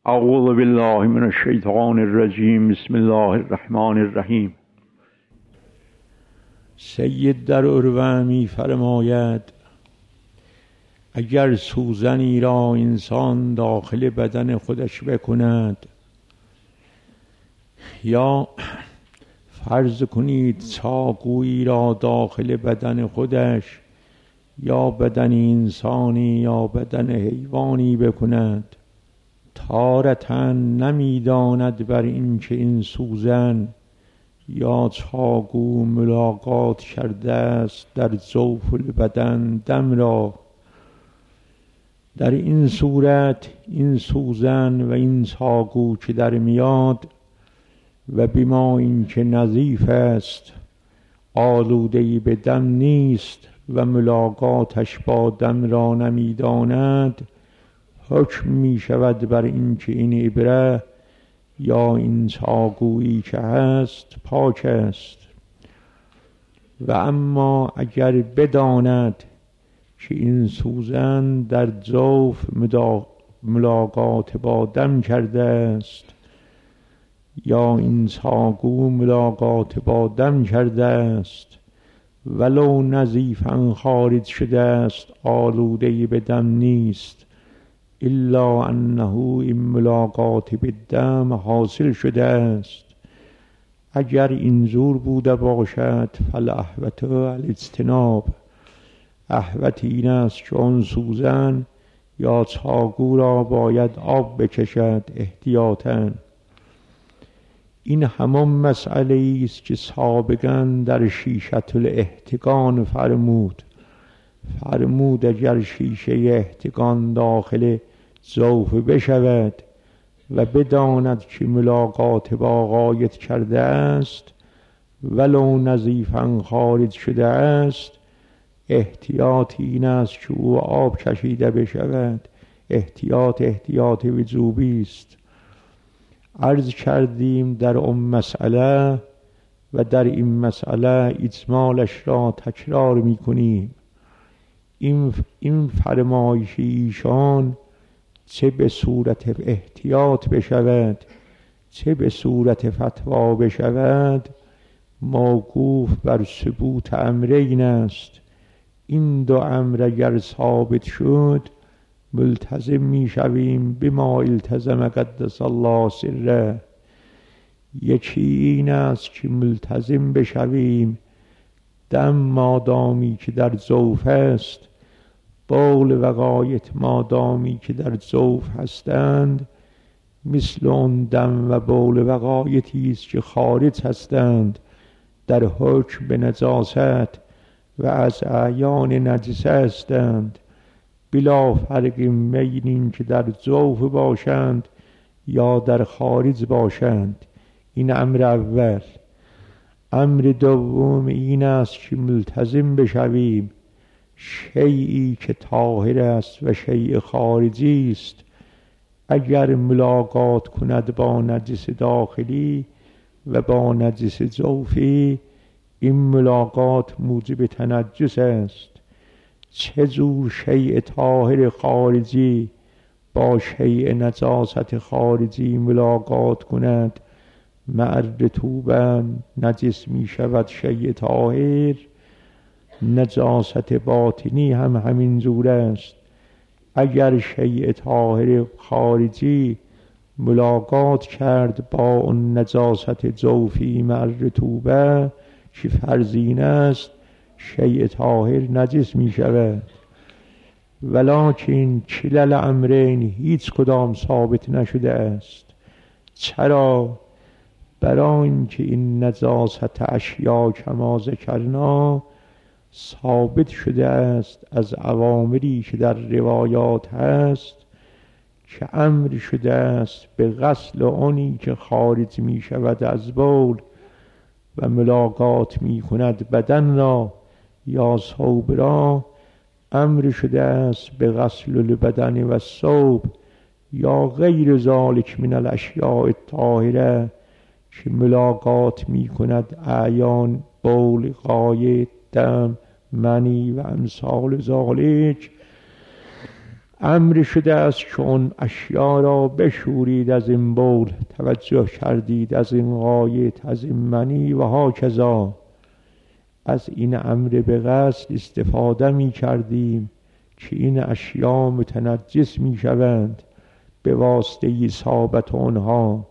اعوذ بالله من الشیطان الرجیم. بسم الله الرحمن الرحیم. سید در عروه می فرماید اگر سوزنی را انسان داخل بدن خودش بکند، یا فرض کنید چاقویی را داخل بدن خودش یا بدن انسانی یا بدن حیوانی بکند، تارةً نمیداند بر این که این سوزن یا چاقو ملاقات کرده است در جوف بدن دم را. در این صورت این سوزن و این چاقو که در میاد و بما این که نظیف است، آلوده‌ای به دم نیست و ملاقاتش با دم را نمیداند، حکم می شود بر این که این ابره یا این چاقویی که هست پاک است. و اما اگر بداند که این سوزن در جوف ملاقات با دم کرده است یا این چاقو ملاقات با دم کرده است، ولو نظیفاً خارج شده است، آلوده‌ای به دم نیست، الا انه این ملاقات بالدم حاصل شده است. اگر اینجور بوده باشد فالاحوط الاجتناب، احوط این است که آن سوزن یا چاقو را باید آب بکشد احتیاطاً. این همان مسئله است که سابقاً در شیشه الاحتقان فرمود اگر شیشه احتقان داخل جوف بشود و بداند که ملاقات با غایط کرده است ولو نظیفاً خارج شده است، احتیاط این است که او آب کشیده بشود. احتیاط وجوبی است. عرض کردیم در آن مسئله و در این مسئله اجمالش را تکرار می کنیم. این فرمایش ایشان چه به صورت احتیاط بشود چه به صورت فتوا بشود، موقوف بر ثبوت امرین است. این دو امر اگر ثابت شد ملتزم می شویم بما التزم قدس الله سره. یکی این است که ملتزم بشویم دم مادامی که در جوف است، بول و غایط مادامی که در جوف هستند، مثل آن دم و بول و غایطی است که خارج هستند، در حکم به نجاست و از اعیان نجسه هستند، بلا فرق بین این که در جوف باشند یا در خارج باشند. این امر اول. امر دوم این است که ملتزم بشویم شیئی که طاهر است و شیء خارجی است، اگر ملاقات کند با نجس داخلی و با نجس جوفی، این ملاقات موجب تنجس است. چه جور شیء طاهر خارجی با شیء نجاست خارجی ملاقات کند، مع الرطوبة نجس می شود شیء طاهر. نجاست باطنی هم همین جور است. اگر شیء طاهر خارجی ملاقات کرد با اون نجاست جوفی مع الرطوبة که فرضین است، شیء طاهر نجس می شود. ولکن کلا الامرین هیچ کدام ثابت نشده است. چرا؟ برای اینکه این نجاست اشیا کما ذکرنا ثابت شده است از اوامری که در روایات هست که امر شده است به غسل آنی که خارج می شود از بول و ملاقات می کند بدن را یا ثوب را. امر شده است به غسل البدن و الثوب یا غیر ذلک من الاشیاء الطاهره که ملاقات می کند اعیان بول، غایط، دم، منی و امثال ذالک. امر شده است چون اشیا را بشورید از این بول، توجه کردید از این غایت، از این منی و هاکذا. از این امر به قصد استفاده می کردیم که این اشیا متنجس می شوند به واسطه اصابت آنها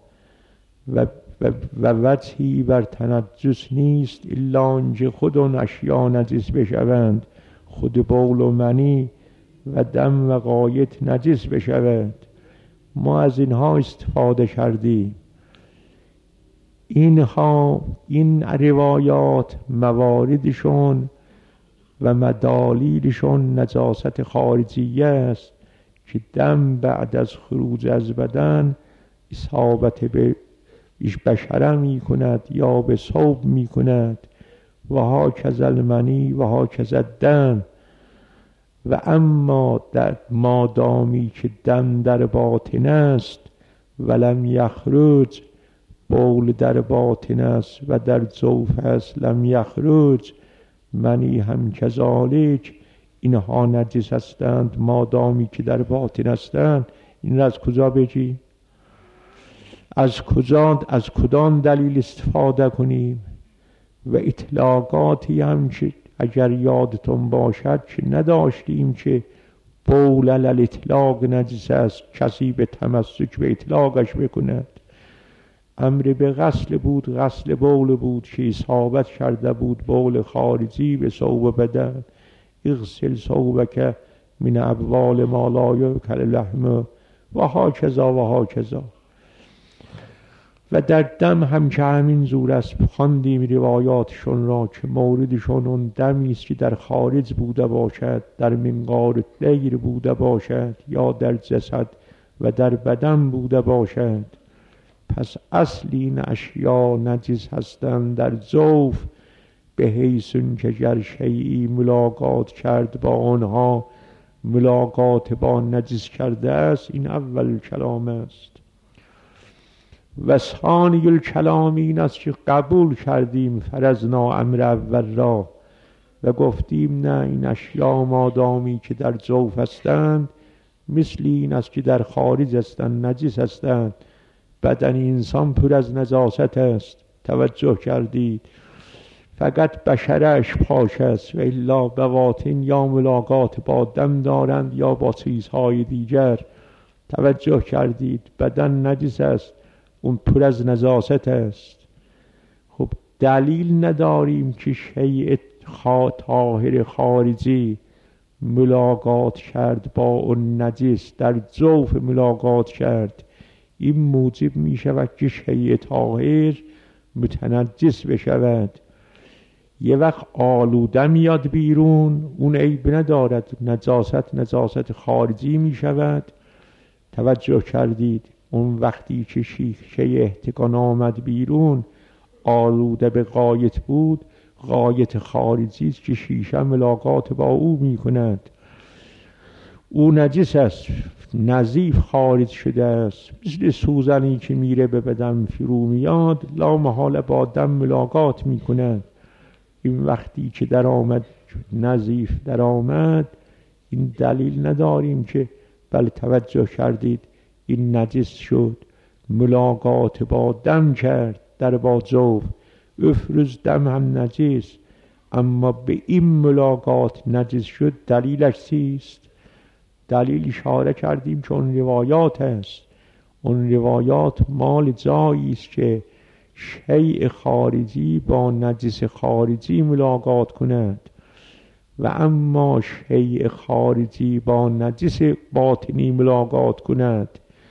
و وجهی بر تنجس نیست الا آنکه خود آن اشیا نجس بشوند، خود بول و منی و دم و غایت نجس بشود. ما از اینها استفاده کردیم. این روایات مواردشون و مدالیلشون نجاست خارجیه است که دم بعد از خروج از بدن اصابت به بشره می کند یا به ثوب می کند و هاکذا المنی و هاکذا الدم. و اما در مادامی که دم در باطن است ولم یخرج، بول در باطن است و در جوف است لم یخرج، منی هم کذالک، اینها نجس هستند مادامی که در باطن هستند. این را از کجا بگی؟ از کدام دلیل استفاده کنیم؟ و اطلاقاتی هم که اگر یادتون باشد که نداشتیم که بول علی الاطلاق نجس است، کسی به تمسک به اطلاقش بکند. امر به غسل بود، غسل بول بود که اصابت کرده بود بول خارجی به ثوب بدن. اغسل ثوبک من ابوال ما لا یؤکل لحمه و هاکذا و هاکذا. و در دم هم که همین زور است. خواندیم روایاتشون را که موردشون اون دمی است که در خارج بوده باشد، در منقار دیر بوده باشد یا در جسد و در بدن بوده باشد. پس اصل این اشیا نجس هستند در جوف، به حیث که گر شیئی ملاقات کرد با آنها ملاقات با نجس کرده است. این اول کلام است. و ثانی الکلام این است که قبول کردیم فرضنا امر اول را و گفتیم نه، این اشیا مادامی که در جوف هستند مثل این است که در خارج هستند، نجس هستند. بدن انسان پر از نجاست است، توجه کردید، فقط بشرش پاک است و الا بواطن یا ملاقات با دم دارند یا با چیزهای دیگر. توجه کردید، بدن نجس است، اون پر از نجاست است. خب دلیل نداریم که شیء طاهر خارجی ملاقات کرد با اون نجس، در جوف ملاقات کرد، این موجب می شود که شیء طاهر متنجس بشود. یه وقت آلوده میاد بیرون، اون عیب ندارد، نجاست خارجی می شود. توجه کردید، اون وقتی که شیء احتقان آمد بیرون آلوده به غایت بود، غایت خارجی است که شیشه ملاقات با او می کند، او نجس است، نظیف خارج شده است. مثل سوزنی که میره به بدن فرو میاد لا محاله با دم ملاقات می کند. این وقتی که در آمد نظیف در آمد، این دلیل نداریم که بله توجه کردید این نجس شد، ملاقات با دم کرد در با جوف. افرز دم هم نجس، اما به این ملاقات نجس شد، دلیلش چیست؟ دلیل اشاره کردیم که اون روایات است. اون روایات مال جایی است که شیء خارجی با نجس خارجی ملاقات کند و اما شیء خارجی با نجس باطنی ملاقات کند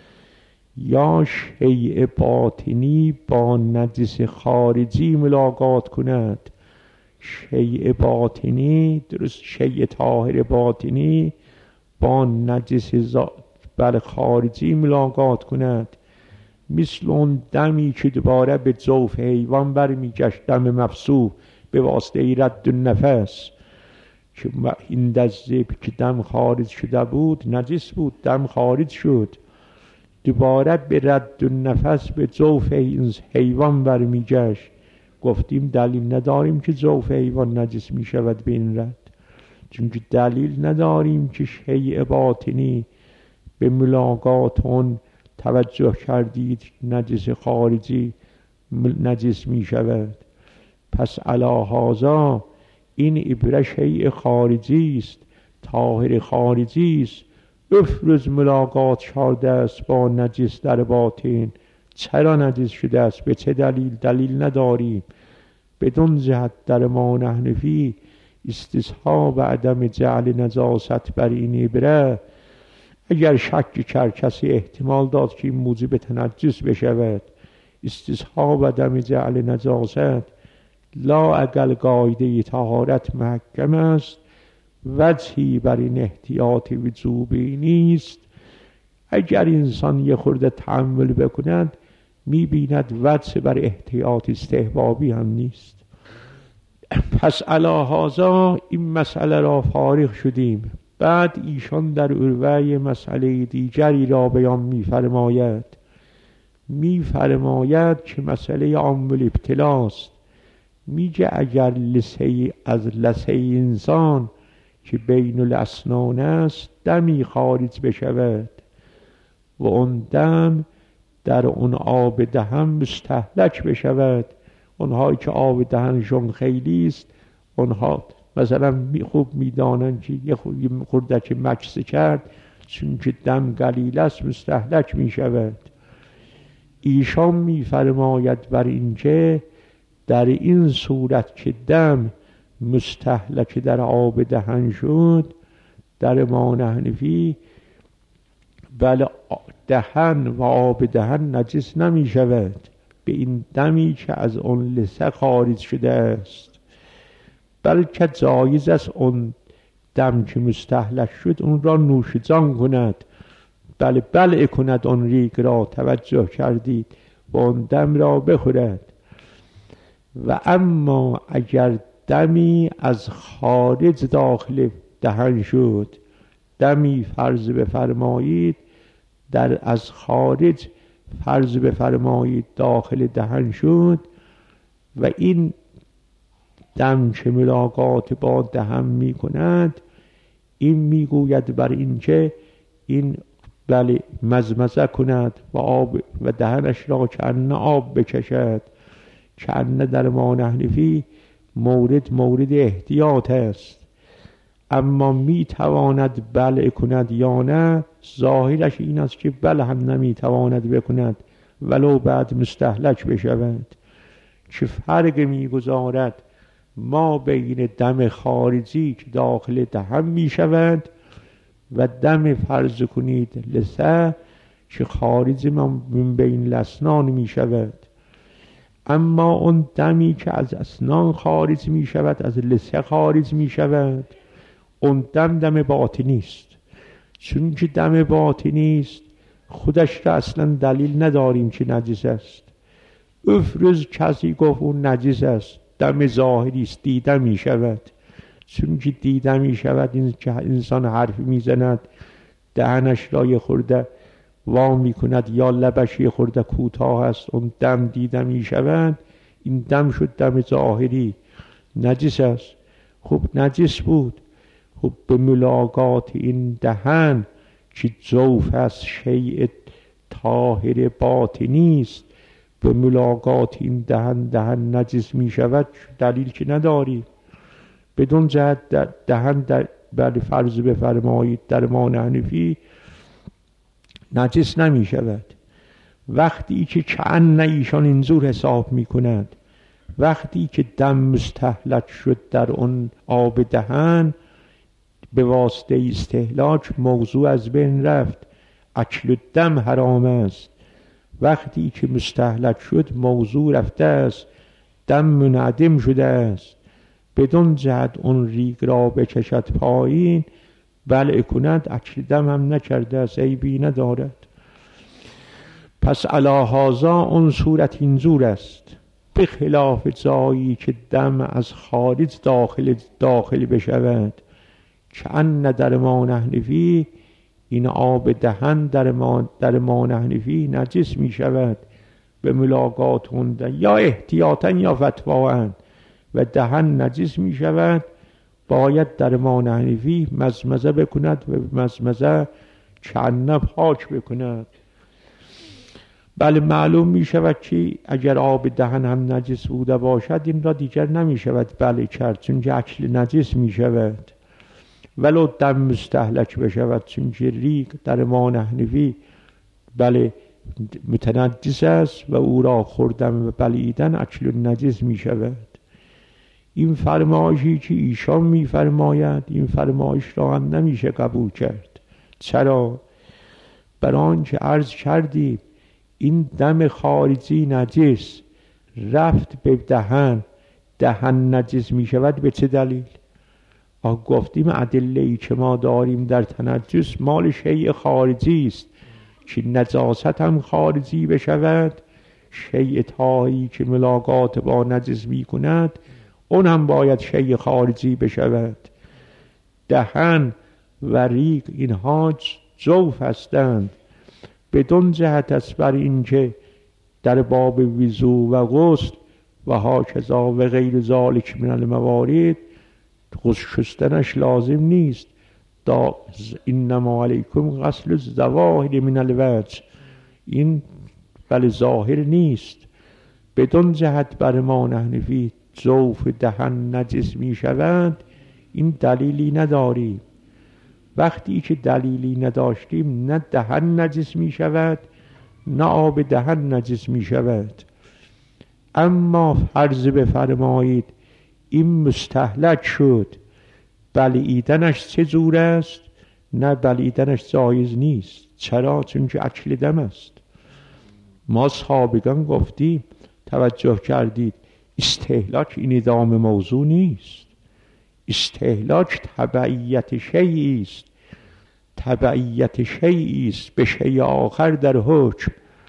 یا شیء باطنی با نجس خارجی ملاقات کند. شیء باطنی درست، شیء طاهر باطنی با نجس خارجی ملاقات کند. مثل اون دمی که دوباره به جوف حیوان برمیگشت، دم مفسوح به واسطه رد النفس، که این دزه که دم خارج شده بود نجس بود، دم خارج شد، دوباره به رد النفس به جوف حیوان برمیگشت. گفتیم دلیل نداریم که جوف حیوان نجس می شود به این رد. چون که دلیل نداریم که شیء باطنی به ملاقات اون توجه کردید نجس خارجی نجس می شود. پس علی هذا این عبره شیء خارجی است، طاهر خارجی است. افرض ملاقات شده است با نجس در باطن، چرا نجس شده است؟ به چه دلیل؟ دلیل نداریم. بدون جهت در ما نحنفی استصحاب عدم جعل نجاست بر این عبره. اگر شک کرد کسی احتمال داد که این موجب تنجس بشود، استصحاب عدم جعل نجاست لا اقل قاعده طهارت محکم است، وجهی بر این احتیاط وجوبی نیست. اگر انسان یه خورده تأمل بکند می‌بیند وجه بر احتیاط استحبابی هم نیست. پس علی هذا این مسئله را فارغ شدیم. بعد ایشان در عروه مسئله دیگری را بیان می‌فرماید که مسئله عامل ابتلاست. میگه اگر لثه از لثه انسان که بین الاسنان است دمی خارج بشود و اون دم در اون آب دهن مستهلک بشود، اونهایی که آب دهنشون خیلی است اونها مثلا خوب میدانند که یه خورده که مکس کرد چون که دم قلیل است مستهلک میشود. ایشان میفرماید بر اینکه در این صورت که دم مستهلک در آب دهن شد در ما حنفی بله دهن و آب دهن نجس نمی شود به این دمی که از اون لثه خارج شده است، بلکه جایز است اون دم که مستهلک شد اون را نوش جان کند، بله بلع کند اون ریگ را، توجه کردید، و اون دم را بخورد. و اما اگر دمی از خارج داخل دهن شد، دمی فرض بفرمایید از خارج فرض بفرمایید داخل دهن شد و این دم که ملاقات با دهن می کند، این می گوید بر این که این بله مزمزه کند و آب و دهنش را کنه آب بکشد. کنه در ما حنفی مورد احتیاط است، اما می تواند بلع کند یا نه، ظاهرش این است که بلع هم نمی تواند بکند ولو بعد مستهلک بشود. چه فرق می گذارد ما بین دم خارجی که داخل دهن می شود و دم فرض کنید لثه که خارج من بین الاسنان می شود. اما اون دمی که از اسنان خارج می شود، از لثه خارج می شود، اون دم باطنی است. چون که دم باطنی است خودش را اصلا دلیل نداریم که نجس است. افرض کسی گفت اون نجس است، دم ظاهری است، دیده می شود. چون که دیده می شود این که انسان حرف می زند دهنش را یه خورده وا می کند یا لبش یه خورده کوتاه است، اون دم دیده می شود، این دم شد دم ظاهری، نجس است. خب نجس بود، خب به ملاقات این دهن که جوف از شیء طاهر باطنی است، به ملاقات این دهن نجس می شود، دلیل که نداری. بدون جهت دهن در فرض بفرمایید در ما حنفی نجس نمی شود. وقتی که کأن ایشان اینجور حساب می کند، وقتی که دم مستهلک شد در اون آب دهن به واسطه استهلاک موضوع از بین رفت، اکل دم حرام است. وقتی که مستهلک شد موضوع رفته است، دم منعدم شده است. بدون جهت اون ریگ را بکشد پایین بلع کند، اکل دم هم نکرده است، عیبی ندارد. پس علی هذا اون صورت اینجور است، به خلاف جایی که دم از خارج داخل بشود، کأن در ما حنفی این آب دهن در ما حنفی نجس می شود به ملاقات اون یا احتیاطاً یا فتواً، و دهن نجس می شود باید در مان حنیفی مزمزه بکند و مزمزه چند پاک بکند. بله معلوم می شود که اگر آب دهن هم نجس بوده باشد این را دیگر نمی شود بله کرد، چون که اکل نجس می شود. ولو دم مستهلک بشود، چون که ریگ در مان حنیفی بله متنجس است و او را خوردن و بلعیدن اکل نجس می شود. این فرمایشی که ایشان می فرماید این فرمایش را هم نمیشه قبول کرد. چرا؟ برای آنکه عرض کردیم این دم خارجی نجس رفت به دهن نجس می شود به چه دلیل؟ گفتیم ادله‌ای که ما داریم در تنجس مال شیء خارجی است که نجاست هم خارجی بشود، شیء طاهری که ملاقات با نجس می کند اون هم باید شیء خارجی بشود. دهن و ریگ اینها جوف هستند. بدون جهت است بر این که در باب وضو و غسل و هاکذا و غیر ذالک من الموارد غسل شستنش لازم نیست. انما علیکم غسل الظواهر من الوجه، این بل ظاهر نیست. بدون جهت بر مان حنیفی جوف دهن نجس می شود این دلیلی نداریم. وقتی که دلیلی نداشتیم نه دهن نجس می شود نه آب دهن نجس می شود. اما فرض بفرمایید این مستهلک شد، بلعیدنش چه جور است؟ نه بلعیدنش جایز نیست. چرا؟ چون که اکل دم است. ما صحابگان گفتیم توجه کردید استهلاک این ادامه موضوع نیست. استهلاک تبعیت شیئی است، تبعیت شیئی است به شیء آخر در حکم.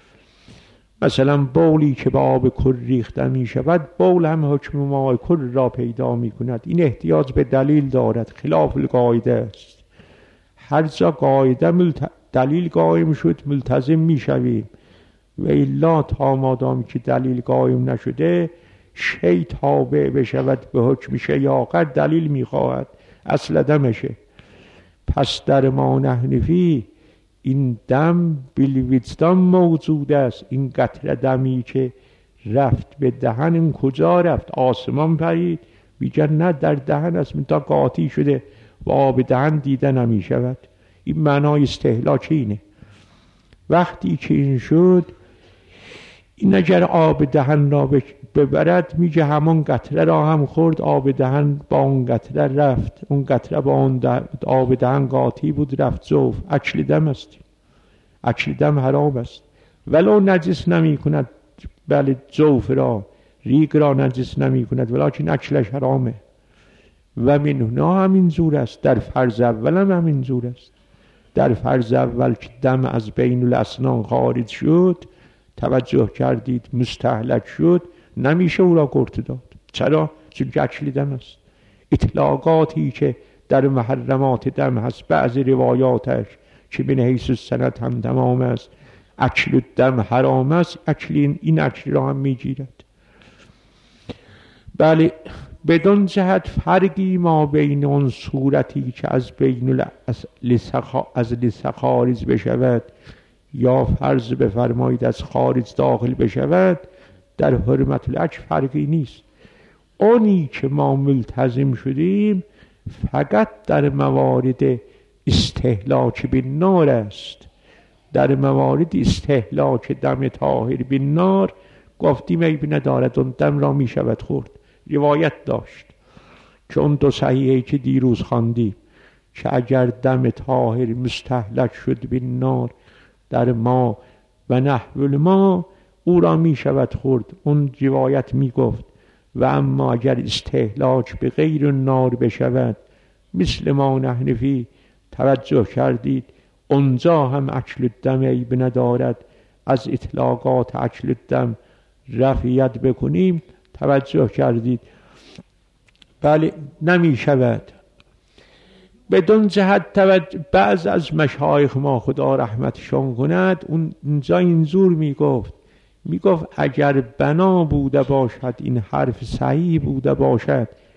مثلا بولی که با آب کل ریخته می شود بول هم حکم ماء کل را پیدا می کند. این احتیاج به دلیل دارد، خلاف القاعده است. هر جا قاعده دلیل قائم شد ملتزم می شویم و الا تا مادام که دلیل قائم نشده شیء تابع بشود به حکم شیء آخر دلیل می خواهد اصل دمشه. پس در مان حنیفی این دم بالوجدان موجود است. این قطره دمی که رفت به دهن این کجا رفت؟ آسمان پرید؟ بیگر نه در دهن است، تا قاطی شده و آب دهن دیده نمی شود. این معنای استهلاک اینه. وقتی که این شد این اگر آب دهن را ببرد میگه همون قطره را هم خورد، آب دهن با اون قطره رفت، اون قطره با اون آب دهن قاطی بود رفت جوف. اکل دم است، اکل دم حرام است. ولو نجس نمی کند بله جوف را ریگ را نجس نمی کند ولیکن اکلش حرامه. و من هنا همین زور است. در فرض اول هم همین زور است. در فرض اول که دم از بین الاسنان خارج شد توجه کردید مستهلک شد نمیشه او را قرط داد. چرا؟ چون که اکل دم است. اطلاقاتی که در محرمات دم هست بعضی روایاتش که من حیث السند هم تمام است اکل دم حرام است، اکل این اکل را هم میگیرد. بله بدون جهت فرقی ما بین اون صورتی که از بین از لسه خارج بشود یا فرض بفرمایید از خارج داخل بشود در حرمت الاکل فرقی نیست. اونی که ما ملتزم شدیم فقط در موارد استهلاک بالنار است. در موارد استهلاک دم طاهر بالنار گفتیم عیب ندارد، اون دم را می شود خورد. روایت داشت که اون دو صحیحی که دیروز خواندیم که اگر دم طاهر مستهلک شد بالنار در ما و نحو ما او را می شود خورد، اون روایت می گفت. و اما اگر استهلاک به غیر النار بشود مثل ما حنفی توجه کردید اونجا هم اکل الدم عیب ندارد. از اطلاقات اکل الدم رفعیت بکنیم توجه کردید بله نمی شود. بدون جهت بعض از مشایخ ما خدا رحمتشان کند اونجا اینجور میگفت اگر بنا بوده باشد این حرف صحیح بوده باشد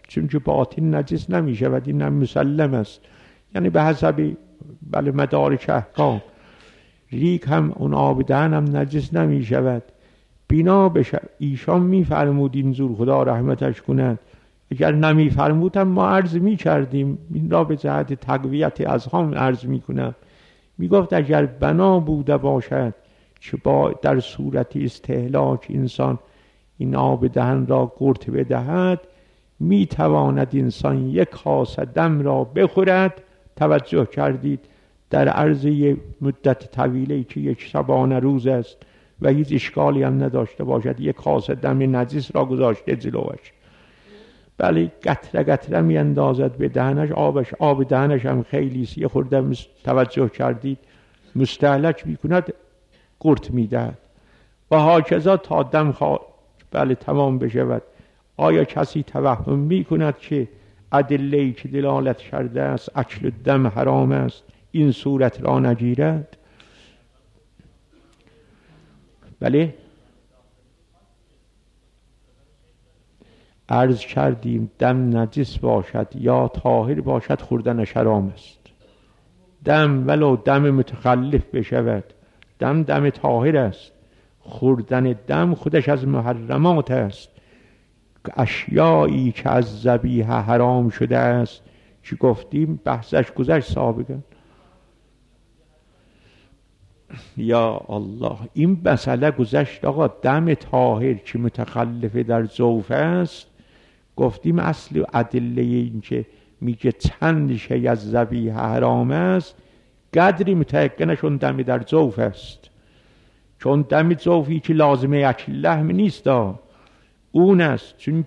چون که باطن نجس نمی شود، این هم مسلم است. یعنی به حسب مدارک احکام ریگ هم اون آب دهن هم نجس نمی شود. بینا بشه ایشان می فرمود این زور خدا رحمتش کند، اگر نمی فرمود هم ما عرض می کردیم، این را به جهت تقویت اذهان عرض می کنم. می گفت اگر بنا بوده باشد که با در صورت استهلاک انسان این آب دهن را قورت بدهد، می تواند انسان یک کاسه دم را بخورد. توجه کردید در عرض مدت طویلی که یک شبانه روز است و هیچ اشکالی هم نداشته باشد، یک کاسه دم نجس را گذاشته جلوش، بله قطره قطره می اندازد به دهنش، آب دهنش هم خیلی است، یه خورده توجه کردید مستهلک می کند، قورت می دهد و هاکذا تا دم تمام بشود. آیا کسی توهم می کند که ادله‌ای که دلالت کرده است اکل الدم حرام است این صورت را نگیرد؟ بله عرض کردیم دم نجس باشد یا طاهر باشد خوردنش حرام است. دم ولو دم متخلف بشود، دم طاهر است. خوردن دم خودش از محرمات است. اشیایی که از ذبیحه حرام شده است که گفتیم بحثش گذشت سابقا. یا الله این مسئله گذشت آقا. دم طاهر که متخلف در جوف است، گفتیم اصل ادله این که میگه چند شی از ذبیحه حرام است قدری متیقنشون دم در جوف است، چون دم جوفی که لازمه اکل لحم نیست اون است، چون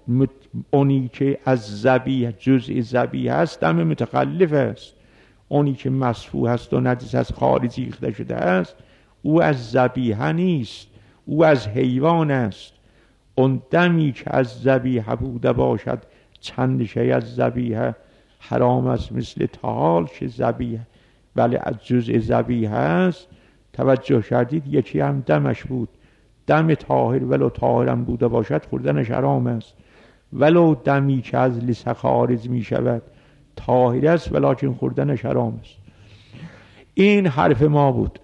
اونی که از ذبیحه جزء ذبیحه است دم متخلف است. اونی که مصفوح است و نجس از خارج ریخته شده است او از ذبیحه نیست، او از حیوان است. اون دمی که از ذبیحه بوده باشد چند شی از ذبیحه حرام است، مثل طحال که ذبیحه ولی از جزء ذبیحه است. توجه کردید یکی هم دمش بود، دم طاهر ولو طاهرم بوده باشد خوردنش حرام است. ولو دمی که از لثه خارج می شود طاهر است ولکن خوردنش حرام است. این حرف ما بود.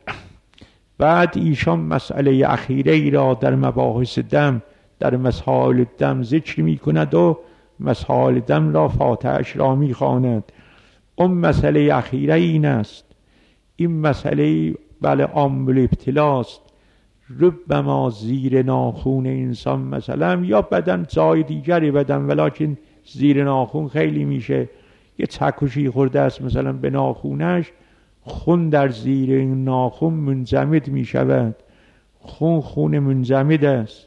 بعد ایشان مسئله اخیره ای را در مباحث دم در مسائل دم ذکر می کند و مسائل دم را فاتحش را می خواند. اون مسئله اخیره این است، این مسئله عامل ابتلاست. ربما زیر ناخون انسان مثلا یا بدن جای دیگری بدن ولکن زیر ناخون خیلی میشه، یه چکشی خورده است مثلا به ناخونش، خون در زیر این ناخون منجمد می شود. خون منجمد است.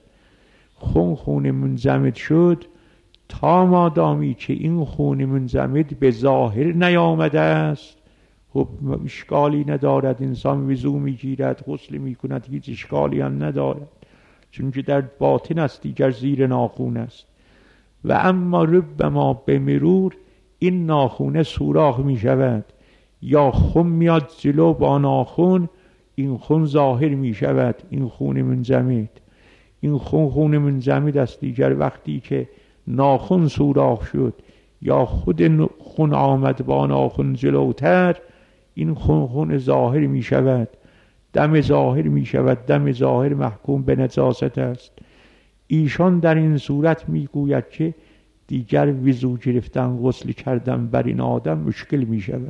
خون منجمد شد تا مادامی که این خون منجمد به ظاهر نیامده است خب اشکالی ندارد، انسان وضو میگیرد غسل میکند هیچ اشکالی هم ندارد، چون که در باطن است دیگر زیر ناخون است. و اما ربما به مرور این ناخونه سوراخ می شود یا خون میاد جلو با ناخون، این خون ظاهر می شود، این خون منجمد. این خون منجمد است دیگر وقتی که ناخون سوراخ شد یا خود خون آمد با ناخون جلوتر، این خون ظاهر می شود، دم ظاهر می شود. دم ظاهر محکوم به نجاست است. ایشان در این صورت می گوید که دیگر وضو گرفتن غسل کردن بر این آدم مشکل می شود.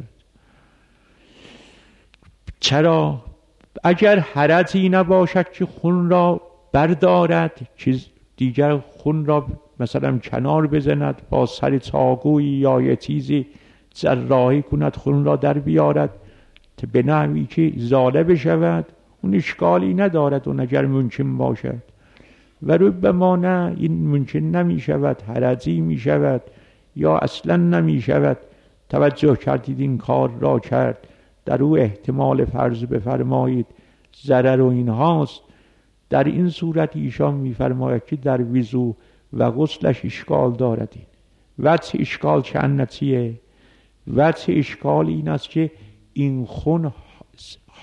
چرا؟ اگر حرجی نباشد که خون را بردارد، که دیگر خون را مثلا کنار بزند با سر چاقویی یا یه چیزی جراحی کند خون را در بیارد به نحوی که ازاله بشود، اون اشکالی ندارد اون اگر ممکن باشد. و ربما نه این ممکن نمی شود، حرجی می شود یا اصلا نمی شود. توجه کردید این کار را کرد، در او احتمال فرض بفرمایید ضرر و این هاست. در این صورت ایشان می فرماید که در وضو و غسلش اشکال دارد. این وجه اشکال چند چیه؟ وجه اشکال این است که این خون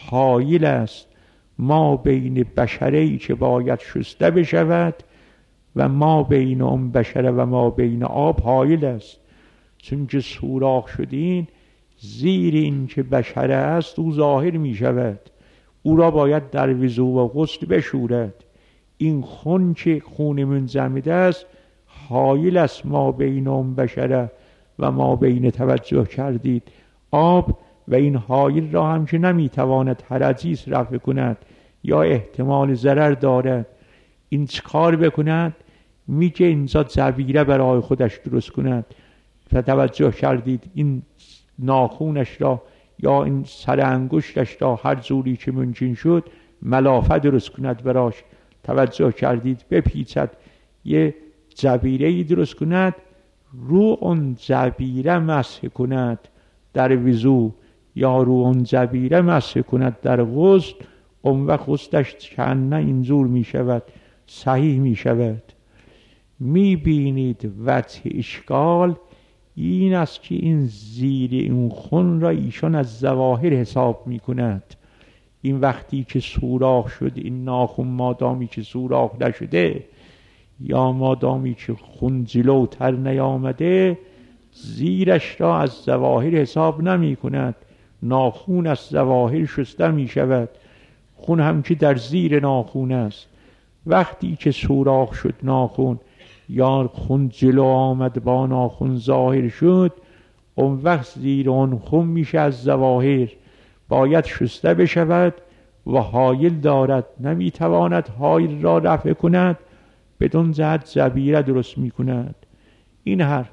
حایل است ما بین بشره‌ای که باید شسته بشود و ما بین اون بشره و ما بین آب حایل است. چون که سوراخ شدین زیر این که بشره است او ظاهر می شود، او را باید در وضو و غسل بشورد. این خون که خون منجمد است حایل است ما بین اون بشره و ما بین، توجه کردید، آب، و این حایل را هم که نمیتواند حرجیز رفع کند یا احتمال ضرر دارد، این چکار بکند؟ میگه اینجا جبیره برای خودش درست کند. و توجه کردید این ناخونش را یا این سر انگشتش را هر جوری که ممکن شد ملافه درست کند براش. توجه کردید بپیچد یه جبیره‌ای درست کند، رو اون جبیره مسح کند در وضو یا رو اون جبیره مسح کند در غسل، اون وقت غسلش کنه اینجور می شود، صحیح می شود. می بینید وجه اشکال این است که این زیر این خون را ایشان از ظواهر حساب می کند. این وقتی که سوراخ شد این ناخون، مادامی که سوراخ نشده یا مادامی که خون جلوتر نیامده، زیرش را از ظواهر حساب نمی کند. ناخون از ظواهر شسته می شود، خون هم که در زیر ناخون است. وقتی که سوراخ شد ناخون یا خون جلو آمد با ناخون ظاهر شد، اون وقت زیر اون خون میشه از ظواهر، باید شسته بشود و حایل دارد، نمیتواند حایل را رفع کند، بدون جهت جبیره درست میکند. این هر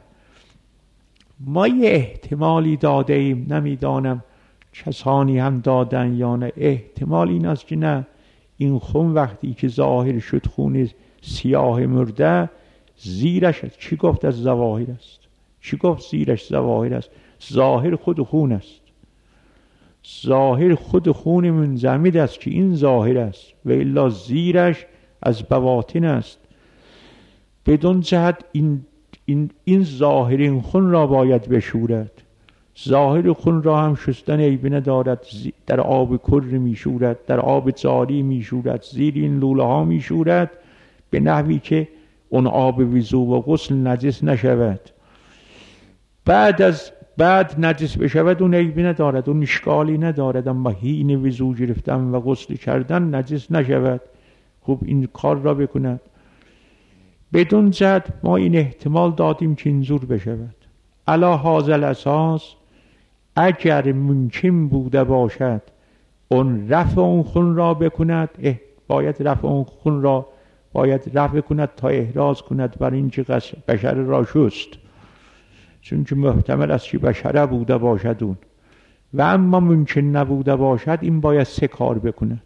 ما یه احتمالی داده ایم، نمیدانم کسانی هم دادن یا نه. احتمال این است که نه، این خون وقتی که ظاهر شد خون سیاه مرده، زیرش چی گفت از ظواهر است؟ چی گفت زیرش ظواهر است؟ ظاهر خود خون است، ظاهر خود خون منجمد است که این ظاهر است، و الا زیرش از بواطن است. بدون جهت این ظاهر این خون را باید بشورد. ظاهر خون را هم شستن عیبی ندارد، در آب کر می شورد، در آب جاری می شورد، زیر این لوله ها می شورد، به نحوی که اون آب وضو و غسل نجس نشود. بعد نجس بشود اون عیبی ندارد، اون اشکالی ندارد، اما حین وضو گرفتن و غسل کردن نجس نشود. خوب این کار را بکند. بدون جهت ما این احتمال دادیم که اینجور بشود. علی هذا الاساس اگر ممکن بوده باشد اون رفع اون خون را بکند، باید رفع اون خون را باید رفع کند تا احراز کند بر این که بشر را شست، چون که محتمل است که بشره بوده باشد اون. و اما ممکن نبوده باشد این باید سه کار بکند.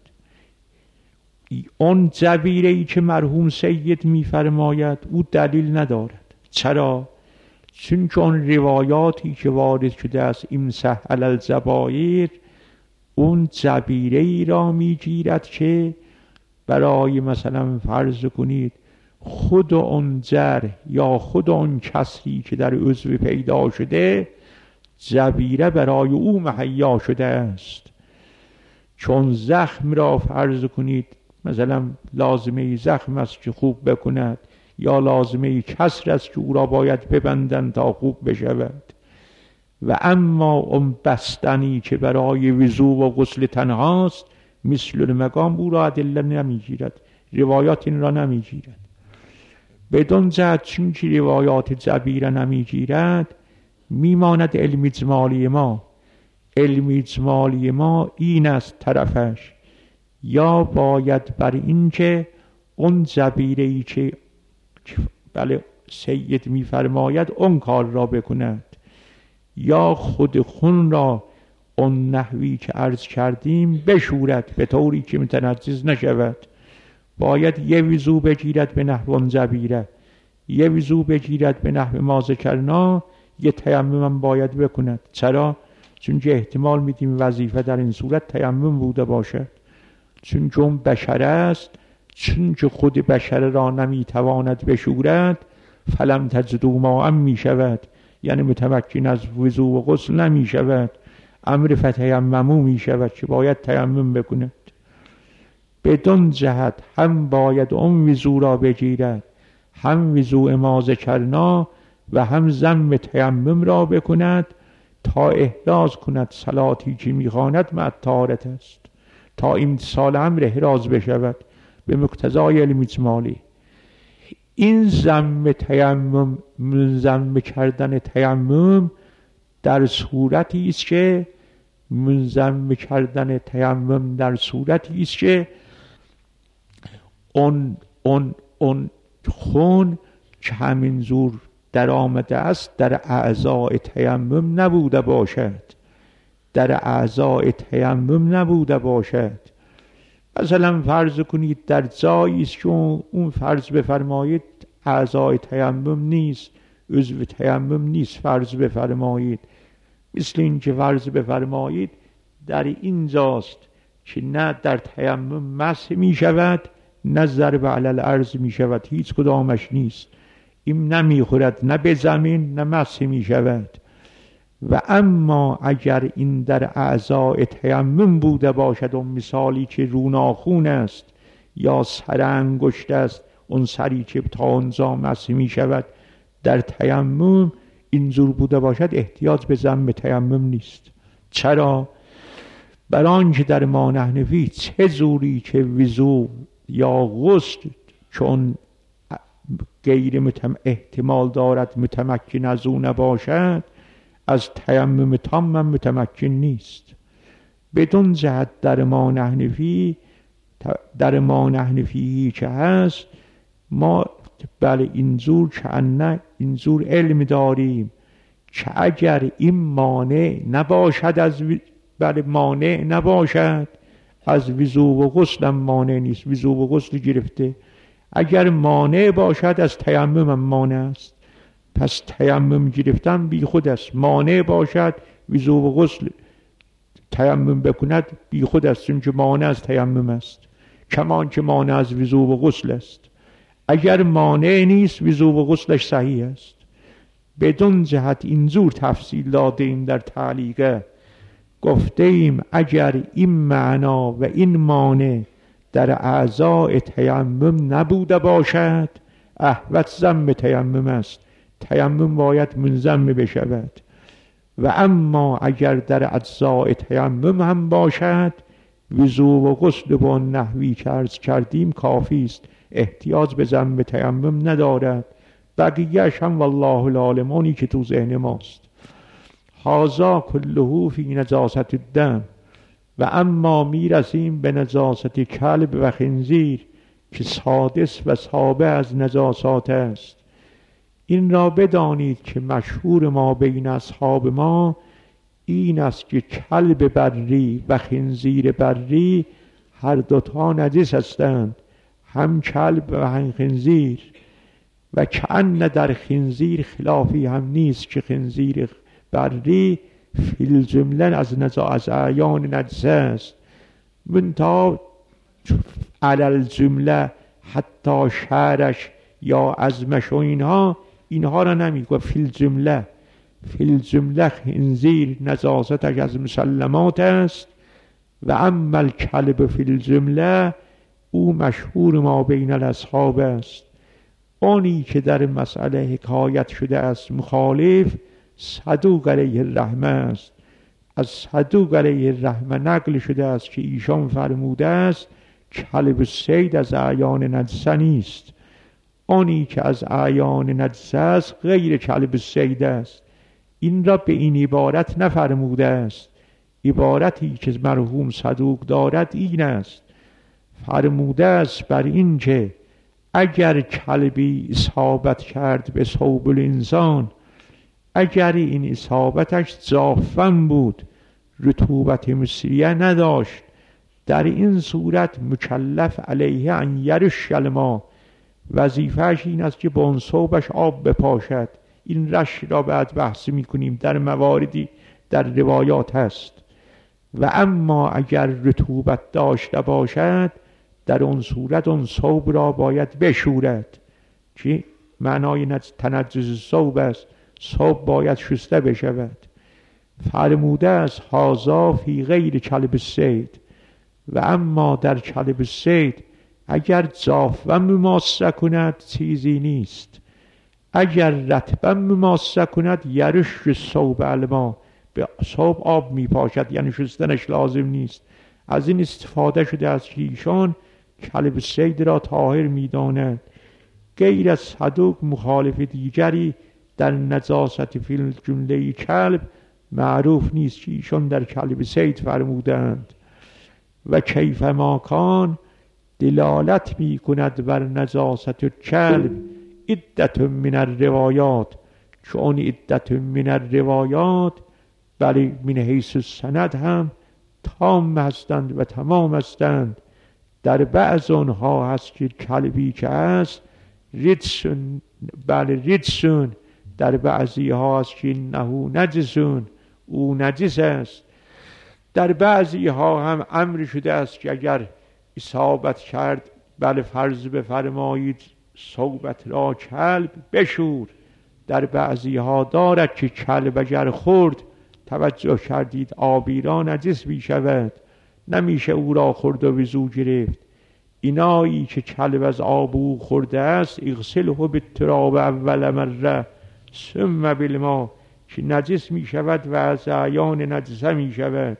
اون جبیره ای که مرحوم سید میفرماید او دلیل ندارد. چرا؟ چون که اون روایاتی که وارد شده است امسح علی الجبائر، اون جبیره ای را میگیرد که برای مثلا فرض کنید خود اون جرح یا خود اون کسری که در عضو پیدا شده جبیره برای او مهیا شده است. چون زخم را فرض کنید مثلا لازمه زخم است که خوب بکند یا لازمه کسر است که او را باید ببندن تا خوب بشود، و اما اون بستنی که برای وضو و غسل تنهاست مثل المقام او را ادله نمیگیرد، روایات این را نمیگیرد. بدون جهت چون که روایات جبیره نمیگیرد میماند علم اجمالی ما. علم اجمالی ما این است طرفش، یا باید بر این که اون جبیره‌ای که بله سید میفرماید اون کار را بکند، یا خود خون را اون نحوی که عرض کردیم بشورد به طوری که متنجس نشود. باید یه وضو بگیرد به نحو اون جبیره، یه وضو بگیرد به نحو ما ذکرنا، یه تیمم باید بکند. چرا؟ چون که احتمال میدیم وظیفه در این صورت تیمم بوده باشد، چون که اون بشره است، چون که خود بشره را نمیتواند بشورد فلم تجدوا ماء می شود، یعنی متمکن از وضو و غسل نمی شود، امر فتیمموا می شود که باید تیمم بکند. بدون جهت هم باید اون وضو را بگیرد، هم وضوء ما ذکرنا و هم ضم تیمم را بکند تا احراز کند صلاتی که میخواند مع طهارت است، تا امتثال امر احراز بشود به مقتضای علم اجمالی. این ضم تیمم، ضم کردن تیمم در صورتی است که منضم کردن تیمم در صورتی است که اون خون که همین زور در آمده است در اعضاء تیمم نبوده باشد، در اعضاء تیمم نبوده باشد. مثلا فرض کنید در جایی است که اون فرض بفرمایید اعضاء تیمم نیست، عضو تیمم نیست، فرض بفرمایید مثل این که فرض بفرمایید در اینجاست که نه در تیمم مسح می شود نه ضرب علی الارض می شود، هیچ کدامش نیست، این نمی خورد نه به زمین نه مسح می شود. و اما اگر این در اعضاء تیمم بوده باشد، اون مثالی که روناخون است یا سر انگشت است، اون سری که تا آنجا مسح می شود در تیمم اینجور بوده باشد، احتیاج به ضم تیمم نیست. چرا؟ برای آنکه در ما نحنفی چه زوری که وضو یا غسل چون غیر احتمال دارد متمکن از او نباشد، از تیمم تام متمکن نیست. بدون جهت در ما نحنفی که هست ما بله اینجور که اینجور علم داریم که اگر این مانع نباشد مانع نباشد از وضو و غسل هم مانع نیست، وضو و غسل گرفته. اگر مانع باشد از تیمم هم مانع است، پس تیمم گرفتن بی خود است. مانع باشد وضو و غسل تیمم بکند بی خود است، چون که مانع از تیمم است، کمان که مانع از وضو و غسل است. اگر مانع نیست وضو و غسلش صحیح است. بدون جهت اینجور تفصیل داده ایم در تعلیقه، گفته ایم اگر این معنا و این مانع در اعضاء تیمم نبوده باشد احوط ضم تیمم است، تیمم باید منضم بشود. و اما اگر در اجزاء تیمم هم باشد وضو و غسل با نحوی که عرض کردیم کافی است، احتیاج به ضم تیمم ندارد. بقیه‌اش هم والله العالم اونی که تو ذهن ماست. هذا کله فی نجاست الدم. و اما میرسیم به نجاست کلب و خنزیر که سادس و سابع از نجاسات است. این را بدانید که مشهور ما بین اصحاب ما این است که کلب بری و خنزیر بری هر دوتا نجس هستند، هم کلب و هم خنزیر. و کأن در خنزیر خلافی هم نیست که خنزیر بری فی الجمله از اعیان نجس است، منتها علی الجمله حتی شعرش یا عظمش و اینها را نمیگه. فی الجمله خنزیر نجاستش از مسلمات است. و اما الکلب فی الجمله او مشهور ما بین الاصحاب است. آنی که در مسئله حکایت شده است مخالف صدوق علیه الرحمه است. از صدوق علیه الرحمه نقل شده است که ایشان فرموده است کلب صید از اعیان نجس نیست. آنی که از اعیان نجس است غیر کلب صید است. این را به این عبارت نفرموده است. عبارتی که مرحوم صدوق دارد این است، فرموده است بر این که اگر کلبی اصابت کرد به ثوب الانسان، اگر این اصابتش جافن بود، رطوبت مصریه نداشت، در این صورت مکلف علیه ان یرش الماء، وظیفهش این است که با اون ثوبش آب بپاشد. این رش را بعد بحث میکنیم، در مواردی در روایات هست. و اما اگر رطوبت داشته باشد در اون صورت اون ثوب را باید بشورد، که معنای تنجس ثوب است، ثوب باید شسته بشود. فرموده است هذا فی غیر کلب الصید. و اما در کلب الصید اگر جافا مماسه کند چیزی نیست، اگر رطبا مماسه کند یرش ثوب الماء، به ثوب آب میپاشد، یعنی شستنش لازم نیست. از این استفاده شده است که ایشان کلب صید را طاهر میدانند. غیر از صدوق مخالف دیگری در نجاست فی الجمله کلب معروف نیست که ایشان در کلب صید فرمودند. و کیف ما کان دلالت می کند بر نجاست کلب عدت من الروایات، چون عدت من الروایات بلی من حیث السند هم تام هستند و تمام هستند. در بعض آنها هست که کلبی که است ردسون، بله ردسون، در بعضی ها هست که نهو نجسون، او نجس است. در بعضی ها هم امر شده است که اگر اصابت کرد، بله فرض بفرمایید صوبت را کلب بشور. در بعضی ها دارد که کلب اگر خورد، توجه کردید آبی را نجس می شود، نمیشه او را خورد و وضو گرفت. اینایی که کلب از آب او خورده است اغسله بالتراب اول مره ثم بالماء، که نجس می شود و از اعیان نجسه می شود.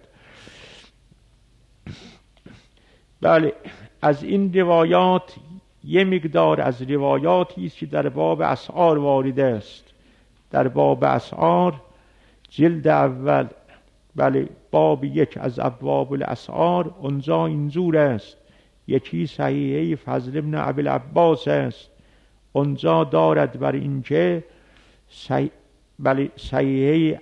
بله از این روایات یه مقدار از روایاتی است که در باب اسعار وارد است. در باب اسعار جلد اول، بله باب 1 از ابواب الاسعار، اونجا اینجور است. یکی صحیحه فضل ابن ابی العباس است، اونجا دارد بر اینکه بله صحیحه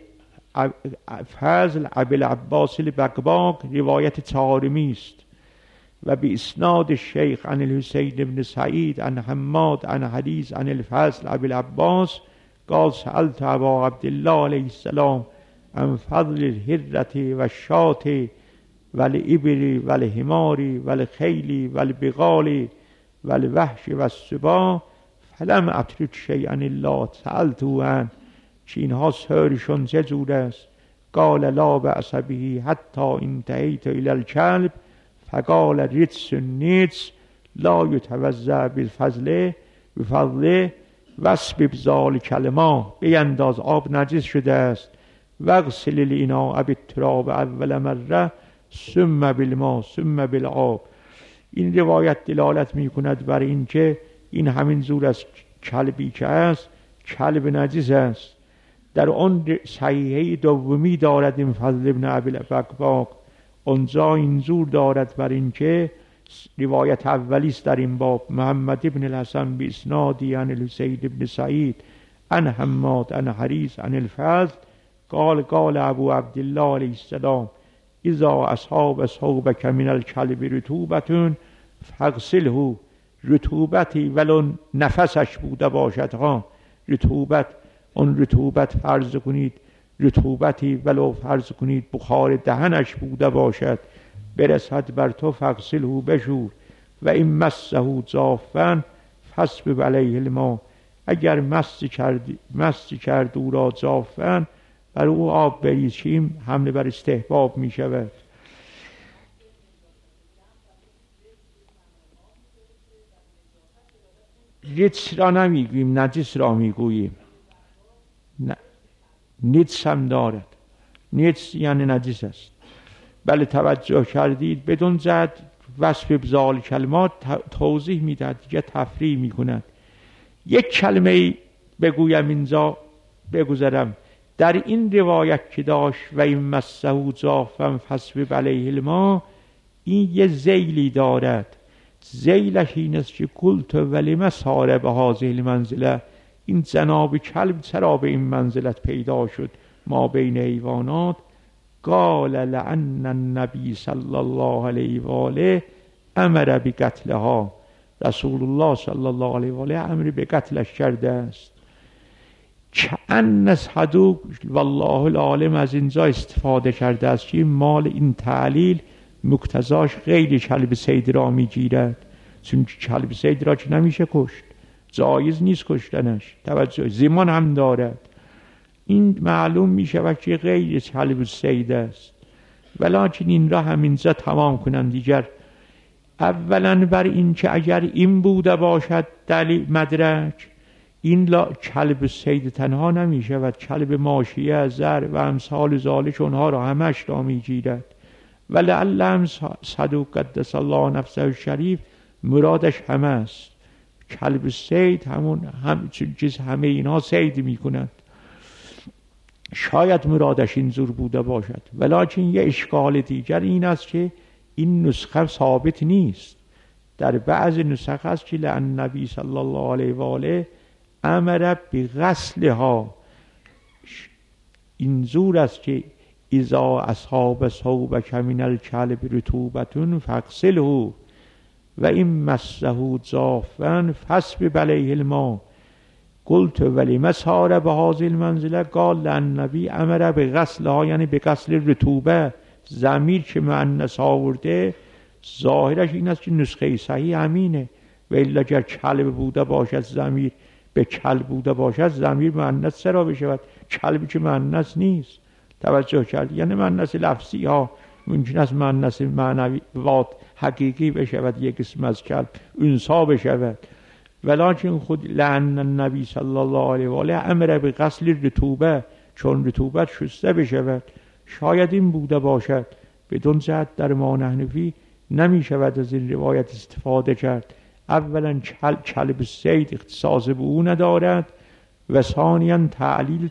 فضل ابی العباس البکباک روایت طارمی است و به اسناد الشیخ عن الحسین بن سعید عن حماد عن حدیث عن الفضل ابی العباس قال سألت ابا عبدالله علیه السلام عن فضل الهرة و الشاة و الابل و الحمار و الخیل و البغال و الوحش و السباع فلم اترک شیئا الا سألته عنه، که اینها سهرشون چه جور است؟ قال لا بأس به حتی انتهیت الی الکلب فقال رجس نیجس لا یتوضأ بفضله واسبب ذلک الماء، بینداز آب نجس شده است، واغسل الاناء بالتراب اول مره ثم بالماء ثم بالآب. این روایت دلالت می کند بر این که این همین زور از کلبی که است کلب نجس است. در آن صحیحه دومی دارد این فضل ابن ابی البکباک، اونجا این زور دارد بر این که روایت اولی است در این باب، محمد ابن الحسن به اسنادی عن الحسین ابن سعید عن حماد عن حریث عن الفضل قال ابو عبدالله علیه السلام اذا اصاب ثوبک من الکلب رطوبة فاغسله، رطوبتی ولو نفسش بوده باشد ها، رطوبت، اون رطوبت فرض کنید رطوبتی ولو فرض کنید بخار دهنش بوده باشد برسد بر تو فاغسله، بشور. و این مسه جافا فاسبب علیه الماء، اگر مست کرد او را جافا بر او آب بریز، که این حمله بر استحباب می شود. رجس را نمیگوییم، نجس را میگوییم. نجس هم دارد، نجس یعنی نجس است. بله توجه کردید بدون زد وصف بزال کلمات توضیح میدهد، دیگه تفریح میکند. یک کلمه بگویم اینجا بگذارم. در این روایت که داشت و این مسه جافا فاسبب علیه الماء، این یه ذیلی دارد. ذیلش این است که قلت ولم صار بهذه المنزله، این جناب کلب چرا به این منزلت پیدا شد ما بین حیوانات؟ قال لأن النبی صلی الله علیه و آله امر بقتلها، رسول الله صلی الله علیه و آله امر به قتلش کرده است. کأن صدوق والله العالم از اینجا استفاده کرده است که مال این تعلیل مقتضاش غیر کلب صید را میگیرد، چون کلب صید را که نمیشه کشت، جایز نیست کشتنش، توجه زمان هم دارد. این معلوم میشه که غیر کلب صید است، ولکن این را همینجا تمام کنم. دیگر اولا بر این که اگر این بوده باشد دلیل مدرک، این کلب صید تنها نمی شود، کلب ماشیه زر و امثال ذالک اونها را همش را می گیرد. و لعل هم صدوق قدس الله نفسه الشریف مرادش همه است. کلب صید همون چیز همه اینها صید می کنند، شاید مرادش این زور بوده باشد. ولیکن یه اشکال دیگر این است که این نسخه ثابت نیست. در بعض نسخه است که لعن نبی صلی الله علیه و آله امر بغسلها، این زور است که اذا اصحاب ثوبک من الکلب رطوبة فاغسله و این مسه ضافا فاسبب علیه الماء. قلت ولم سار بهذه المنزله؟ قال لأن النبی امر بغسلها، یعنی به غسل رطوبه. ضمیر که مؤنث آورده ظاهرش این است که نسخه صحیح همینه، و الا اگر کلب بوده باشد ضمیر به کلب بوده باشد ضمیر مؤنث چرا بشود؟ کلبی که مؤنث نیست. توجه کرد؟ یعنی مؤنث لفظی ها ممکن است مؤنث معنوی حقیقی بشود، یک اسم از کلب انثی بشود. ولکن خود لعن النبی صلی الله علیه و آله امر به غسل رطوبه، چون رطوبت شسته بشود. شاید این بوده باشد. بدون جهت در ما حنفی نمی شود از این روایت استفاده کرد. اولا کلب صید اختصاص به او ندارد، و ثانیا تعلیل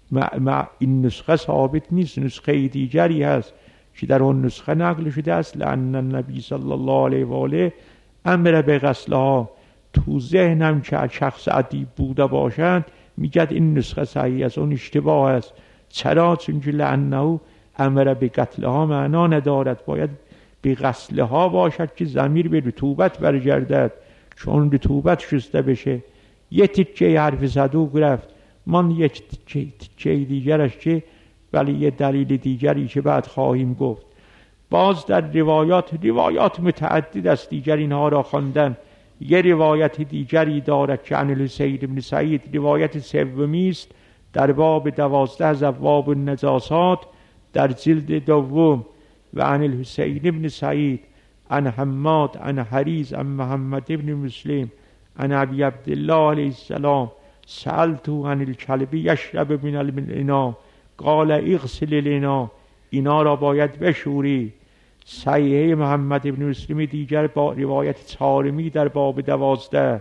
این نسخه ثابت نیست. نسخه دیگری هست که در اون نسخه نقل شده است لعن النبی صلی الله علیه و آله امر به غسلها. تو ذهنم که شخص ادیب بوده باشد میگد این نسخه صحیح است، اون اشتباه است. چرا؟ چون که لعنه امر به قتلها معنا ندارد، باید به غسلها باشد که ضمیر به رطوبت برگردد، چون رطوبت شسته بشه. یه تیکه حرف صدوق رفت، من یک تیکه دیگرش که ولی یه دلیل دیگری که بعد خواهیم گفت. باز در روایات متعدد است دیگر اینها را خواندن. یه روایت دیگری دارد که عن الحسین بن سعید، روایت سومی است در باب 12 از ابواب النجاسات در جلد دوم. و عن الحسین بن سعید عن حماد عن حریز عن محمد بن مسلم عن ابی عبدالله علیه السلام سألته عن الکلب یشرب من الاناء قال اغسل الاناء، اینا را باید بشوری. صحیح محمد بن مسلم دیگر با روایت چهارمی در باب 12.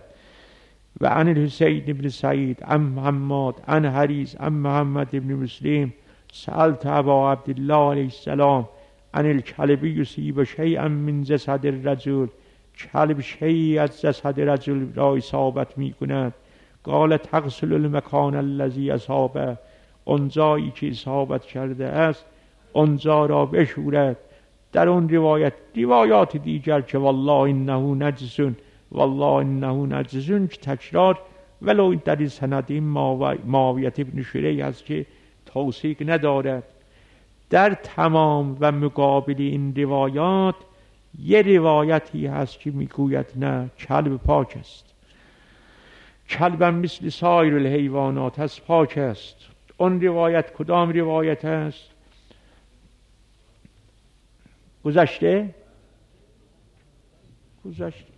و عن الحسین بن سعید عن محمد عن حریز عن محمد بن مسلم سألت ابا عبدالله علیه السلام عن الکلب یصیب شیئا من جسد الرجل، کلب شیئی از جسد رجل را اصابت می کند. قال تغسل المکان الذی اصابه، آنجایی که اصابت کرده است آنجا را بشورد. در اون روایات دیگر که والله انه نجس والله انه نجس که تکرار، ولو در این سند این معاویه بن شریح هست که توثیق ندارد. در تمام و مقابل این روایات یه روایتی هست که میگوید نه، کلب پاک است، کلبم مثل سایر الحیوانات هست، پاک است. اون روایت کدام روایت است؟ گذشته